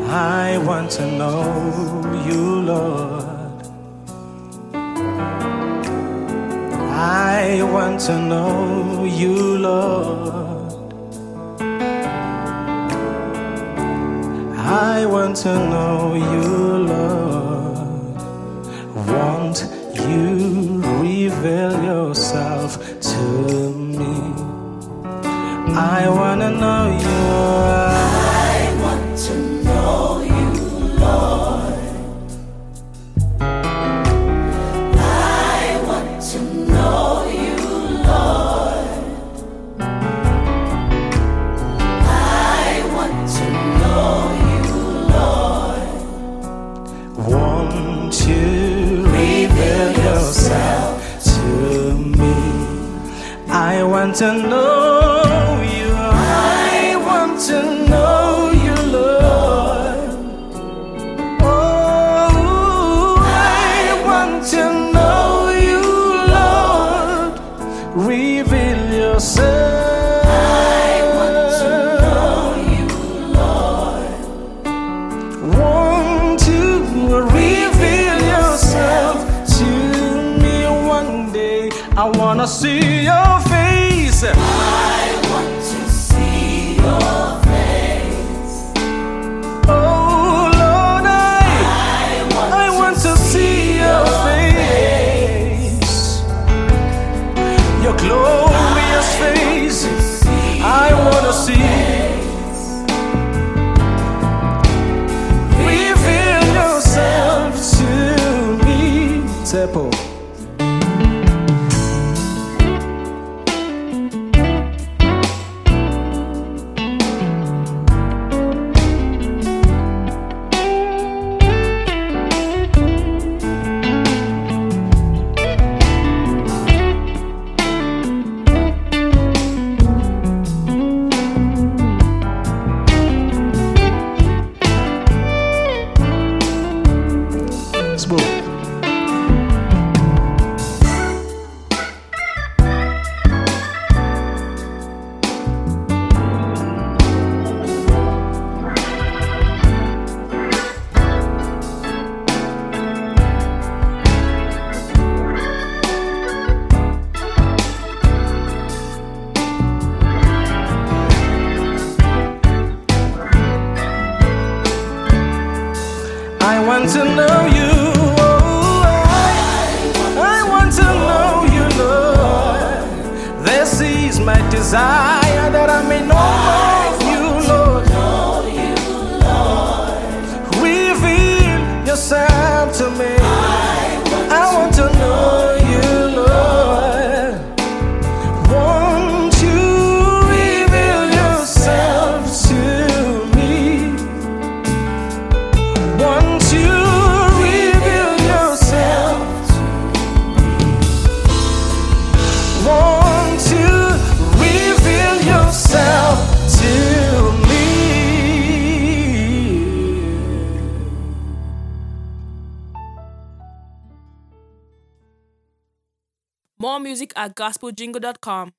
I want to know you, Lord. I want to know you, Lord. I want to know you, Lord. Won't you reveal yourself to me? I want to know you. I want to know you, Lord. I want to know you, Lord. I want to know you, Lord. Won't you reveal yourself to me? I want to know you. I want to know you, Lord. Oh, I want to know you, Lord. Reveal yourself. I want to know you, Lord. Won't you reveal yourself to me one day? I wanna see your face. I want to see your face. Oh Lord, I want to see your face. Your glorious face. I wanna see. Reveal yourself to me. Temple. I want to know you. Oh, I want to know you, Lord. This is my desire, that I may know you, Lord. Reveal yourself to me. I want to know you, Lord. Won't you reveal yourself to me? Won't you reveal yourself? Won't you reveal yourself to me? More music at gospeljingle.com.